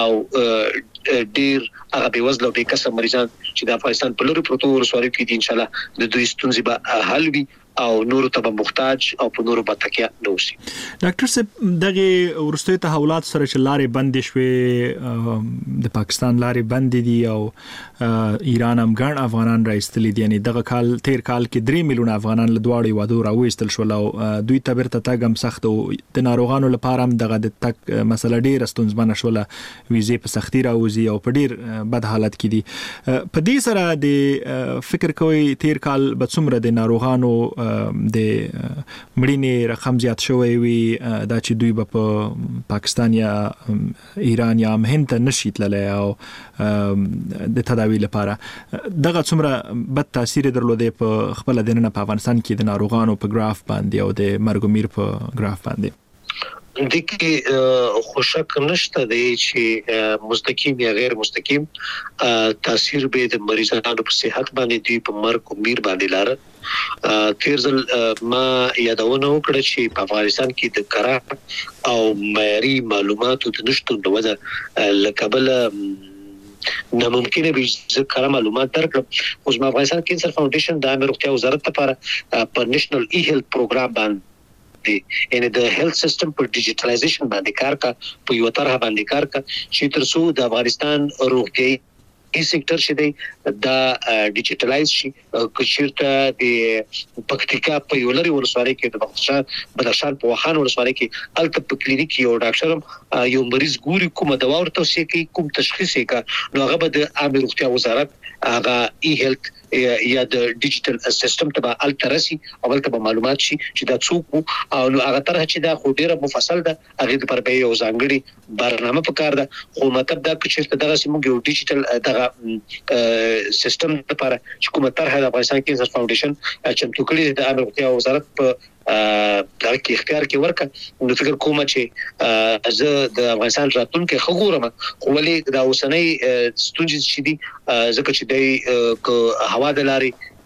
او ډیر هغه به وزله به کسه مریضان چې د افغانستان په لوري پروتو ورسواري کې دي ان شاء الله د دوی ستونزې به حل وي او نور ته محتاج او په نور په تکیه نو شي ډاکټر صاحب دغه ورستي تحولات سره چې لارې بندې شوې د پاکستان لارې بندې دي او ایران هم ګڼ افغانان راځتلي دي یعنی دغه کال تیر کال کې درې میلیون افغانان له دواړو وادو راوېستل شول او دوی ته بیرته تاګم سخت او د ناروغانو لپاره هم دغه د تک مسله ډیره ستونزمنه شوله ویزې په سختي راوځي او په ډیر بد حالت کې دي په دې سره د فکر کوي تیر کال به څومره د ناروغانو د مړینې رقم زیات شوی وي دا چې دوی به په پاکستان یا ایران یا هم هند ته نشي تللی او د تداوی لپاره دغه څومره بد تاثیر درلودي په خپل دننه په افغانستان کې د ناروغانو په ګراف باندې او د مرګ میر په ګراف باندې د کې خوشک نشته دی چې مستقیم یا غیر مستقیم تاثیر به د مریضانو په صحت باندې دی په مرګ او میر باندې لاره تیر ځل ما یادونه وکړه چې په افغانستان کې د کره او معیاري معلوماتو د نشټون د وجه لکبل ناممکنه به ذکر معلومات درکړم اوس ما افغانستان کینسر فاونډیشن د امر روغتیا وزارت لپاره په نېشنل ای هیلث پروګرام باندې ان د هیلث سیستم پر ډیجیټلایزیشن باندې کار کا په یو طرح باندې کار کا چې ترڅو د افغانستان روغتي ای سېکټر شې دی دا ډیجیټلایز شي کچیرته د پکتیکا په یو لري ولسوالۍ کې د بدخشان بدخشان په وخان ولسوالۍ کې الته په کلینیک یو ډاکټر یو مریض ګوري کومه دوا ورته وسې کوي کوم تشخیص یې کا نو هغه به د عامه روغتیا وزارت هغه ای هیلث یا د ډیجیټل سیستم ته الترسي اول ته معلومات شي چې دا څوک او هغه طرح چې دا خو ډیره مفصل ده هغه پر به یو ځانګړي برنامه پکار ده خو مطلب دا چې دغه سیمو یو ډیجیټل دغه سیستم لپاره چې کومه طرح د افغانستان کینسر فاونډیشن چې توکلي د امر روغتیا وزارت په دا کې اختیار کې ورکړه نو فکر کوم چې زه د افغانستان راتلونکي خبرم خو ولې دا اوسنۍ ستونزې چې دي ځکه چې د هوا د لارې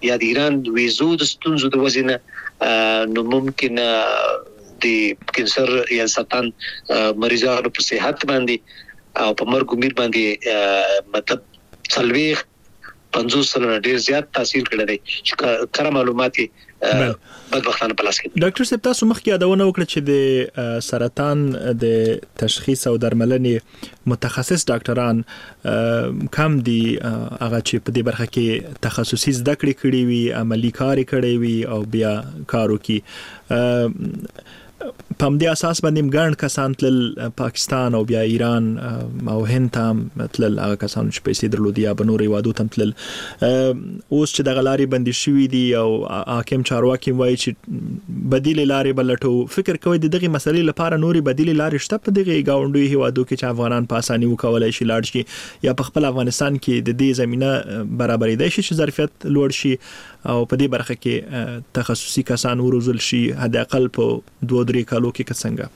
یا د ایران ویزو د ستونزو د وجنه نو ممکن د کینسر یا سرطان مریضانو په صحت باندې او په مرګ امید باندې مطلب څلويخ پنځوس سلنه ډیر زیات تاثیر کړی دی چې کره معلومات بدبختانه په لاس کې. ډاکټر صاحب تاسو مخکې یادونه وکړه چې د سرطان د تشخیص او درملنې متخصص ډاکټران کم دي هغه چې په دې برخه کې تخصصي زده کړې کړې وي عملی کار کړې وي او بیا کارو کې په دې اساس باندې ګڼ کسان تل پاکستان او بیا ایران او هند ته تل هغه کسان چې پیسې درلودي یا بنوري وادو ته تل اوس چې د غلاري بندي شوې دي او حاکم چارواکي وایي چې بدیل لارې بلټو فکر کوي دغه مسلې لپاره نوري بدیل لارې شته په دغه گاونډي هوادو کې چې افغانان په اساني وکولای شي لاړ شي یا په خپل افغانستان کې د دې زمينه برابرې دي چې ظرفیت لوړ شي او په دې برخه کې تخصصي کسان وروزل شي حد اقل په دوه درې کالو کې څنګه.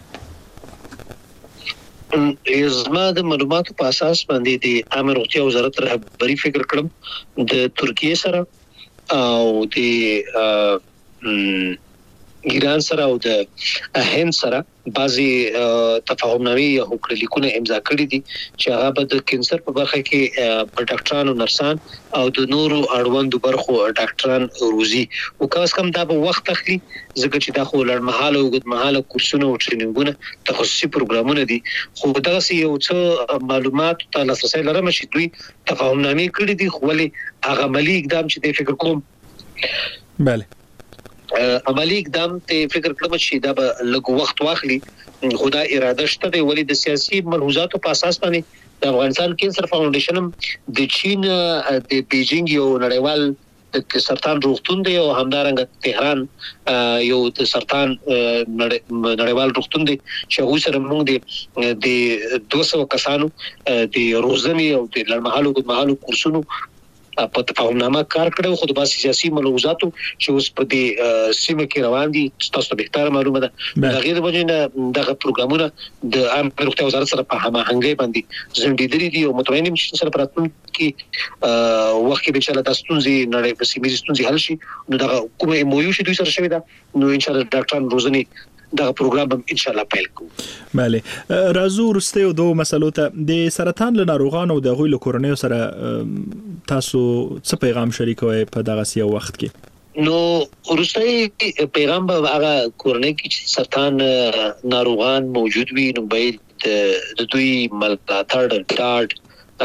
زما د معلوماتو په اساس باندې د عامه روغتیا وزارت رهبری فکر کړم د ترکیه سره او د ایران سره او د هند سره بعضي تفاهمنامې یا هوکړلیکونه امضا کړي دي چې هغه به د کینسر په برخه کې په ډاکټرانو نرسان او د نورو اړوندو برخو ډاکټران روزي او کاس کم دا به وخت اخلي ځکه چې دا خو لړمحاله او اوږدمحاله کورسونه او ټریننګونه تخصصي پروګرامونه دي خو دا یو څه معلومات ته لاسرسي لرم چې دوی تفاهمنامې کړي دي خو ولې هغه عملی اقدام چې د فکر کوم bale عملی اقدام ته فکر کړم چې دا به لږ وخت واخلي خدا اراده شته دی ولې د سیاسي ملحوظاتو په اساس باندې د افغانستان کینسر فاونډیشن د چین د بیجینګ یو نړیوال د سرطان روغتون دی او همدارنګه تهران یو د سرطان نړیوال روغتون دی چې هغه سره موږ د دوه سوه کسانو د روزنې او د لړمحالو ګډمحالو کورسونو په تفاهمنامه کار کړو خو د باسي سیاسي ملحوظاتو چې اوس په دې سیمه کې روان دي تاسو به ښه معلومه ده دا غیر وجنه دغه پروګرامونه د عامه روغتیا وزارت سره په هماهنګي باندې زندګی دي او متوین مشن سره پراتون کې وخت کې به چې تاسو ستونزې نړۍ په سیمه ستونزې حل شي نو دغه کومه مویو شي دوی سره شوی دا نو ان شاء الله ډاکټران روزنی دا پروګرام ان شاء الله پیل کوو. bale راځو ورسته یو دوه مسلو ته د سرطان له ناروغانو د غوي له کورنۍ سره تاسو څه پیغام شریکوي په دغه سیاسي وخت کې؟ نو ورسته پیغام به هغه کورنۍ کې چې سرطان ناروغان موجود وي نو باید د دوی ملاتړ ډاډ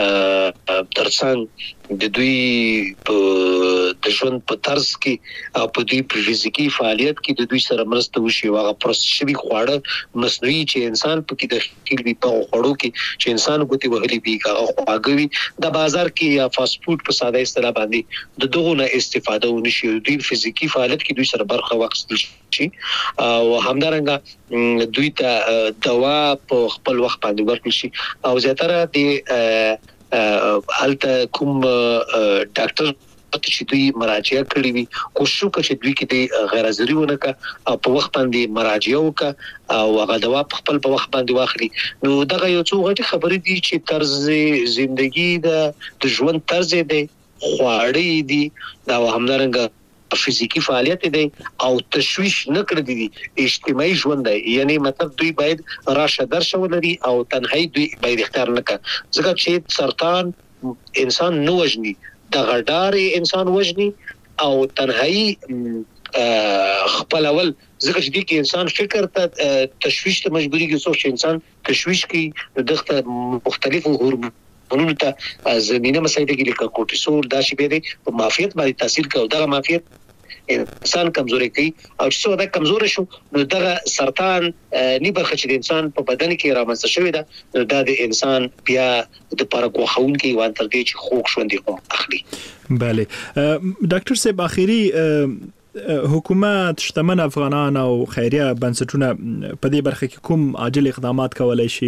ترڅنګ د دوی په د ژوند په طرز کې او په دوی په فزیکی فعالیت کې د دوی سره مرسته وشي او هغه پروسشوي خواړه مصنوعي چې انسان په کې داخل وي په خوړو کې چې انسان ګوتې وهلي وي هغه خواږه وي د بازار کې یا فاست فود په ساده اصطلاح باندې د دغه نه استفاده ونشي دوی فزیکی فعالیت کې دوی سره برخه واخیستل شي او همدارنګه دوی ته دوا په خپل وخت باندې ورکړل شي او زیاتره د هلته کوم ډاکټر چې دوی مراجعه کړې وي کوشش وکړي چې دوی کې د غیر حاضري ونه کا او په وخت باندې مراجعه وکړي او هغه دوا په خپل په وخت باندې واخلي نو دغه یو څو غټي خبرې دي چې طرز ژوندۍ د ژوند طرز دی خواړې دي دا همدارنګه فزیکی فعالیت دی او تشویش نه کړی دي اجتماعي ژوند دی یعنی مطلب دوی باید راشه درشه ولري او تنهایی دوی باید اختیار نه کړي ځکه چې سرطان انسان نه وژني د غډاري انسان وژني او تنهایی خپل اول ځکه چې د انسان فکر ته تشویش ته مجبوري کې څو انسان تشویش کوي دغه مختلفو هورمونونو ته زمينه مسایده کې لکه کورټیسول دا شی به په معافیت باندې تاثیر کوي دغه معافیت انسان کمزوري کوي او چې څو دا کمزوري شو نو دغه سرطان نی برخه چې د انسان په بدن کې رامنځته شوی دا د انسان بیا د پارکوخون کې وان تر دې چې خوښ شوندي خو اخلي. bale ډاکټر صاحب اخیری حکومت شتمن افغانان او خیریه بنسټونه په دې برخه کې کوم عاجل اقدامات کولای شي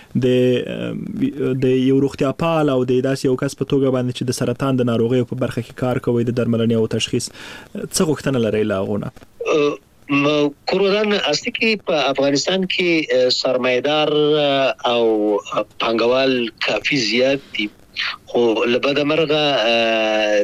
د د یو روغتیا پال او د داسې یو کس په توګه باندې چې د سرطان د ناروغیو په برخه کې کار کوي د درملنې او تشخیص څه غوښتنه لري لاغونه؟ کورودان اصلي کې په افغانستان کې سرمایدار او پانګوال کافي زیات دي خو لبد مرغه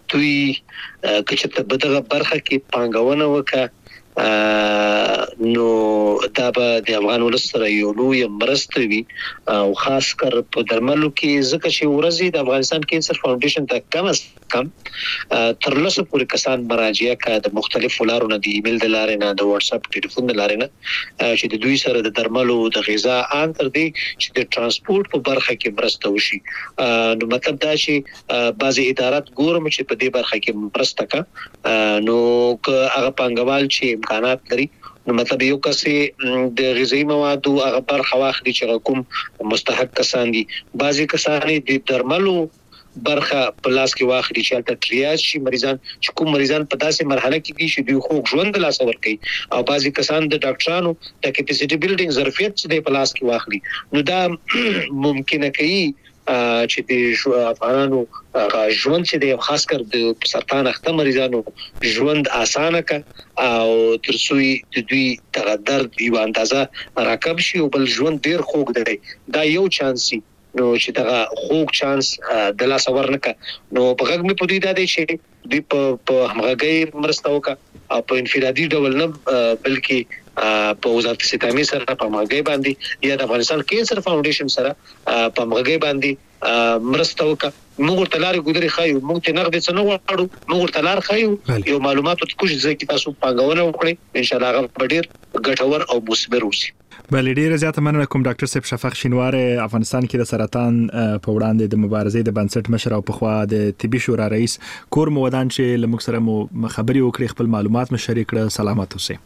دوی کچته بدغه برخه کې پانګونه وکړه نو دا به د افغان ولس سره یو لوی مرسته وي او خاص کر په درملو کې ځکه چې ورځي د افغانستان کینسر فاونډیشن ته کم از کم تر لسو پورې کسان مراجعه کوي د مختلفو لارو نه، د ایمیل د لارې نه، د واتس اپ ټلیفون د لارې نه، چې د دوی سره د درملو د غذا ان تر دې چې د ترانسپورت په برخه کې مرسته وشي. نو مطلب دا چې بعضي ادارات ګورم چې په دې برخه کې مرسته کوي، نو که هغه پنګوال چې امکانات لري نو مطلب یو کسي د غذایی موادو هغه برخه واخلي چې کوم مستحق کسان دي. بعضي کسان د درملو برخه په لاس کې واخلي چې تل ټریاج شي مریضان چې کوم مریضان په داسې مرحله کې دي چې دوی خو ژوند لاس ور کوي، او بعضي کسان د ډاکټرانو د کیپاسټي بیلډینګ ظرفیت چې په لاس کې واخلي. نو دا ممکنه کوي چې د افغانانو ژوند چې د خاص کر د سرطان اخته مریضانو ژوند اسانه ک او ترڅوي د دوی د درد یو اندازه راکم شي او بل ژوند ډیر خوږ دی. دا یو چانس نو چې دا خوږ چانس د لاس ورنکه نو په غږ مې پدې دا دی چې د په همغږي مرسته وکړه او په انفرادي ډول نه بلکې په وزارت صحت سره په همغږي باندې یا د افغانستان کینسر فاونډیشن سره په همغږي باندې مرسته وکړه. موږ ته لارې ګذري خایو، موږ ته نغد څه نه وړو، موږ ته لار خایو یو معلوماتو کوم ځکه تاسو پنګونه وکړئ ان شاء الله هغه ډیر ګټور او مثمر وي. بل ډیر زیاته مننه کوم ډاکټر صاحب شفق شینوار افغانستان کې د سرطان په وړاندې د مبارزې د بنسټ مشر او په خوا د طبي شورا رئیس کور مو ودان چې لمک سره مو خبري وکړي، خپل معلومات مو شریک کړه. سلامات اوسئ.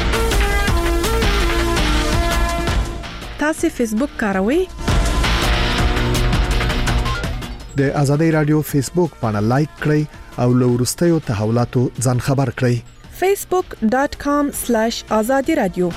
تاسو فیسبوک کاروئ؟ د آزادۍ رادیو فیسبوک باندې لایک کړئ او له وروستیو تحولاتو ځان خبر کړئ. facebook dot com slash azadi radio.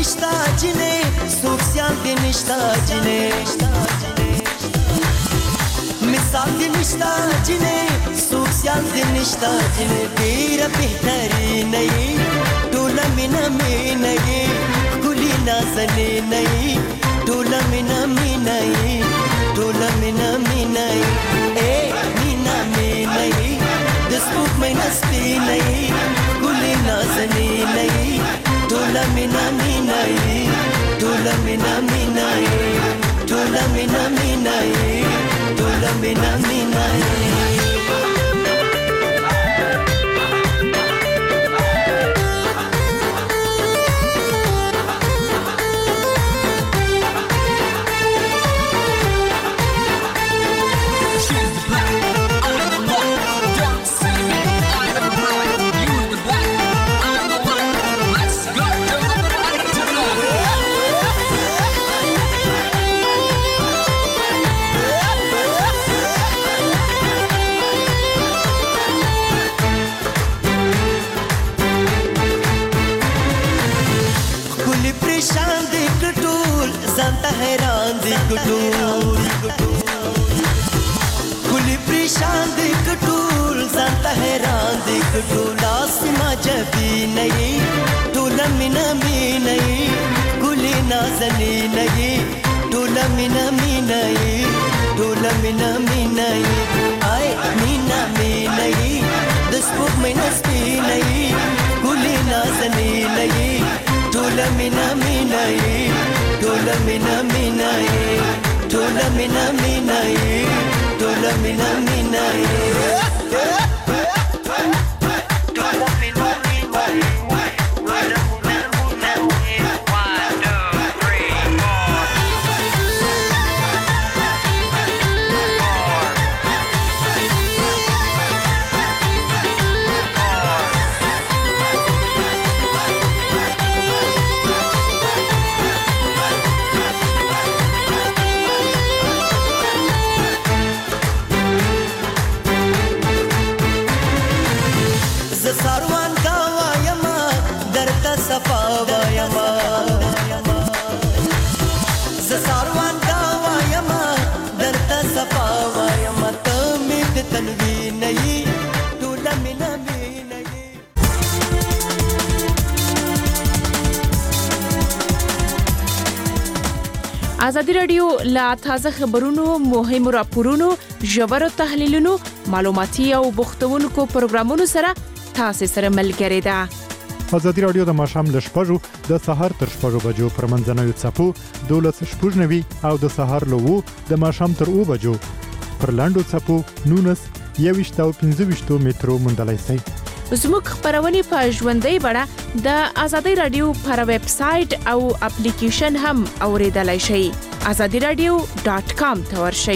نشتا جنې سوسیال دې نشتا جنې مثال دې نشتا جنې سوسیال دې نشتا جنې ډېر بهترین نه ټول مینا مینا ګلي نازلې نه ټول مینا مینا ټول مینا مینا اے مینا مینا د سپوږ مینا سپینې ګلي نازلې نه ټول مینا مینا ټول مینا مینا ټول مینا مینا ټول مینا مینا زانتا حیران دی کټول کلی پریشان دی کټول زانتا حیران دی کټول اسما جبی نه ټول مینا مینا کلی نازلی نه ټول مینا مینا ټول مینا مینا آی مینا مینا د سپوږ مینا سپینې کلی نازلی نه ټول مینا مینا ټول مینا مینا ټول مینا مینا ټول مینا مینا ازادي رادیو لا تازه خبرونو مهم راپورونو ژور تحلیلونو معلوماتي او بوختونکو پروګرامونو سره تاسو سره ملګری ده ازادي رادیو د ماشام ل شپږو د سهار تر شپږو بجو پر منځنوي چپو دولس شپږنوي او د سهار له وو د ماشام تر او بجو پر لاندو چپو نونس یويشت او پنځه مترو مندلای سي زموږ خبرونه په ژوندۍ بڼه د ازادي رادیو پر ویب سټ او اپلیکیشن هم اوریدلای شئ azadi radio dot com ته ورشئ.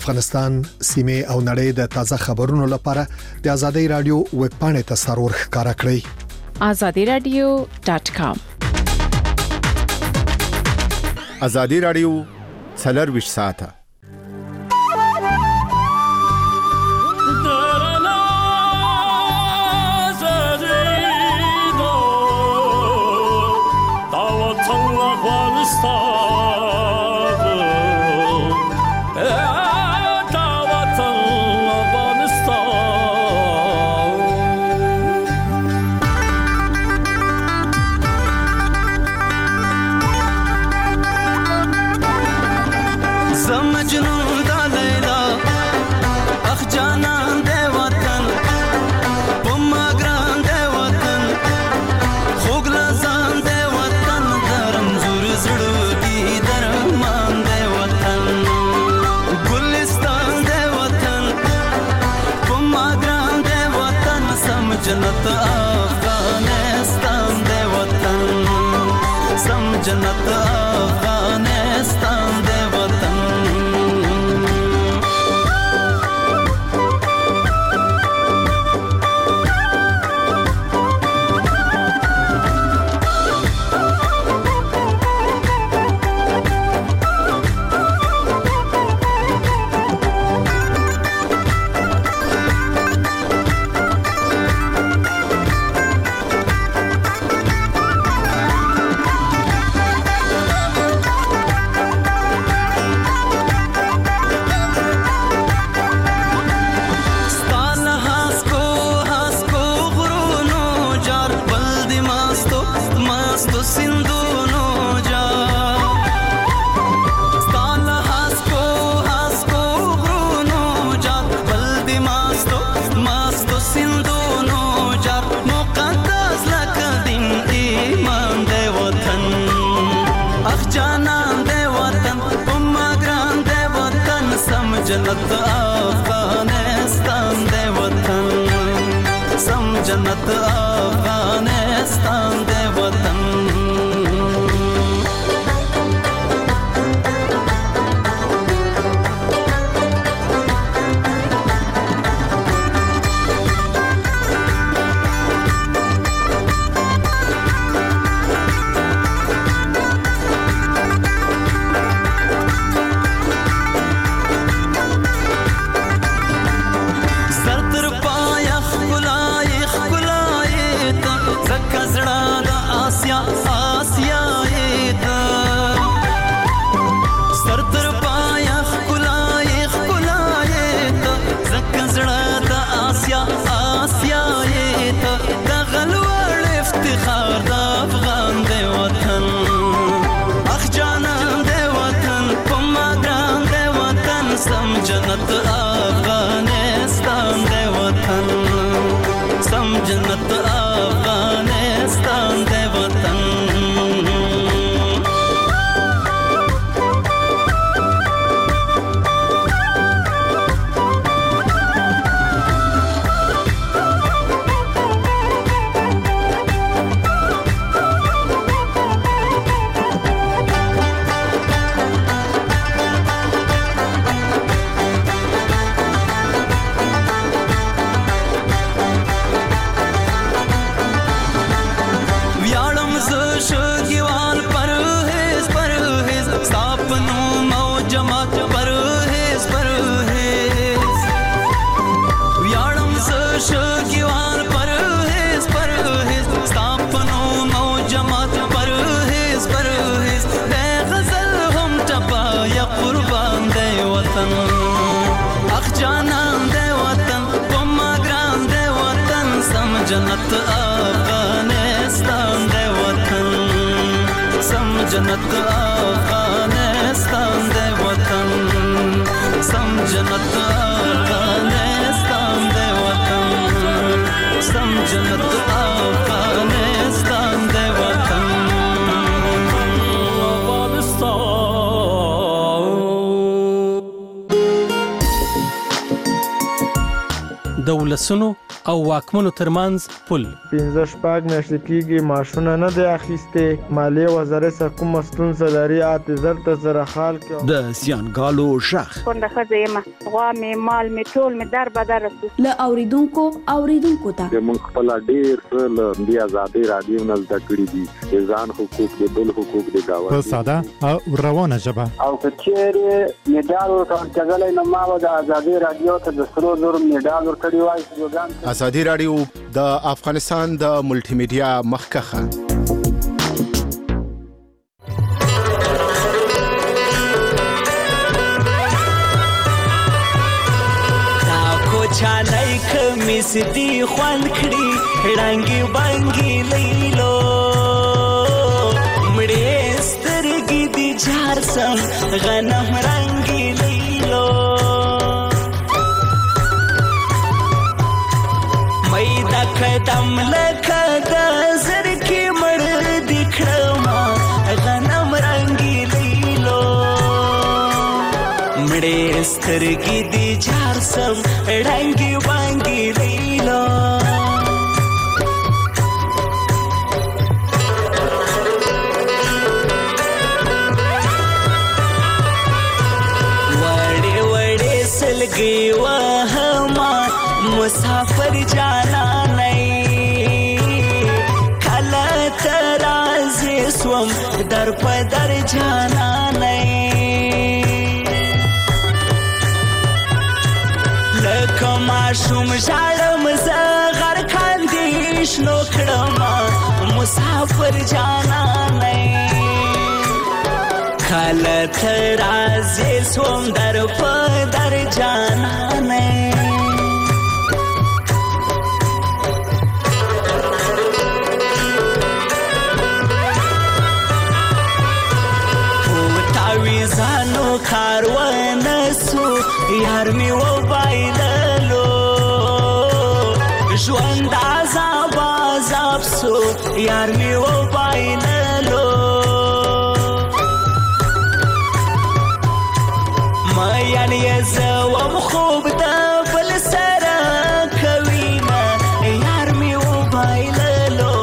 افغانستان، سیمه او نړۍ د تازه خبرونو لپاره د آزادۍ رادیو ویب پاڼې ته سرور ښکارا کړئ. آزادي رادیو ډاٹ کام. آزادي رادیو څلور ساعته جنت افغانستان دے وطن، سم جنت افغانستان دے وطن. جنت افغانستان دے وطن، سم جنت افغانستان دے وطن. جنت افغانستان دے وطن، سم جنت افغانستان دے وطن. جنت افغانستان دے وطن، سم جنت افغانستان دے وطن، سم جنت افغانستان دے وطن، سم جنت افغانستان دے وطن. د ولسونو او واکمنو ترمنځ پل. پنځه شپږ میاشتې کېږي ماشونه نه دی اخیستې. مالیې وزارت سره کومه ستونزه لري اته زر ته زره حال کې. د زیانګالو ژغ څنګه ښځه یم غوا مې مال مې ټول مې در بدر له اوریدونکو اوریدونکو ته موږ خپل ډیر څه له د آزادۍ رادیو نه زده کړي دي. ځان حقوق د بل حقوق د گاوند په ساده او روانه ژبه. او کچېره میډال ورکړل نو ما د آزادۍ رادیو ته د سرو زر میډال ورکړی وای. آزادۍ رادیو د افغانستان د ملټي میډیا مخکخه. چانای کمیس دی خوان کړي رنگي بانګي لیلو مړې سترګې دی جار سم غنم رنگي لیلو مې دا قدم لکه د زر کې مړ دی کړم غنم رنگي لیلو مړې سترګې دی جار سم رنگي بانګي لیلو وړې وړې سلګي وهما مسافر جانا نه کله ترازه سوم در په در جانا نه کما شوم ژړم زه غر کاندې شنو کړم مسافر جانا نه کله ته راځې سوم در په در جانا نه په تاویزانو کاروانه سو یار می و بایللو ژوند عذاب عذاب سو یار می و بایللو ما یعنی زوم خوب د بل سره کوینا یار می و بایللو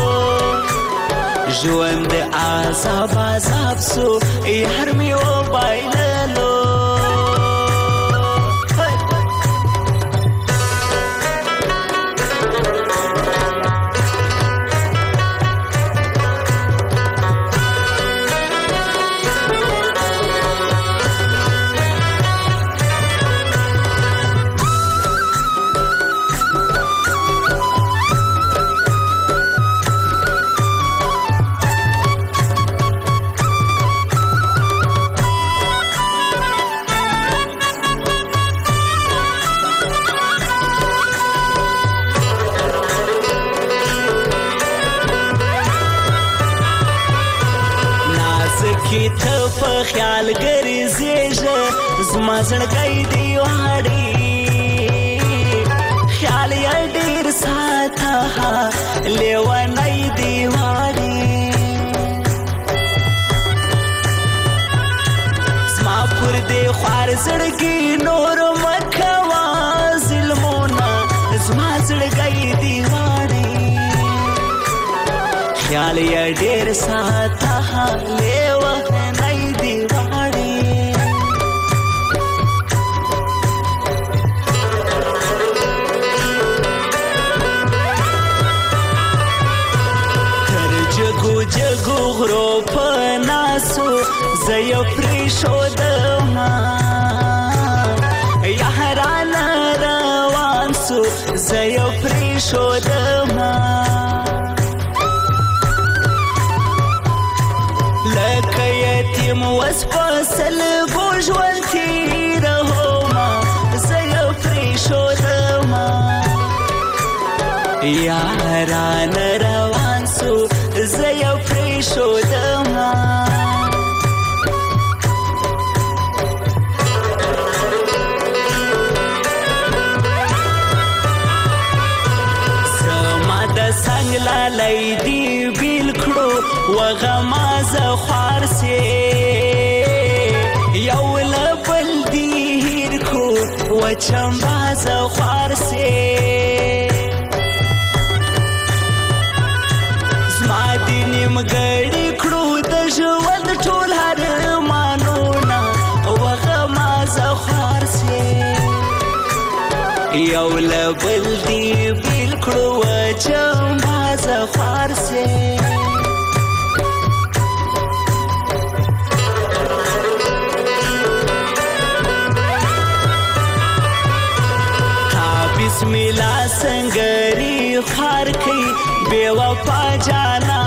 ژوند عذاب عذاب سو یار می و بایللو خیال ګرځېږه زما زړګی دی واړي خیال یې ډېر ساته لیونی دی واړي زما پر دې خوار زړګي نور مه کوه ظلمونه زما زړګی دی واړي خیال یې ډېر ساته لیونی دی واړي تر جګو جګو غرو په ناسو زه یې پرېښودم یارانه روان سو زه یې پرېښودم لکه یتیم وس په سلګو ژوند تېرومه زه یې پرېښودم یارانه روان سو زه یې پرېښودم زما د څنګ لالی دی بیل کړو وغمازه خوار سي یو لبل دی هیر کو چمباز خوار سي زما دي نیمګړی کړو د ژوند ټول هرمانونه وغماز خوار سي یو لبل دی بیل کړو چمباز خوار سي بسم الله سنگری خار کئی بے وفا جانا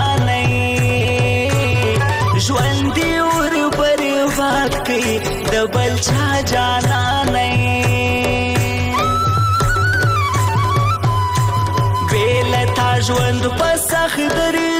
نہیں ژوندی اور برباد کئی دبل چا جانا نہیں بے لتا ژوند په سخت درې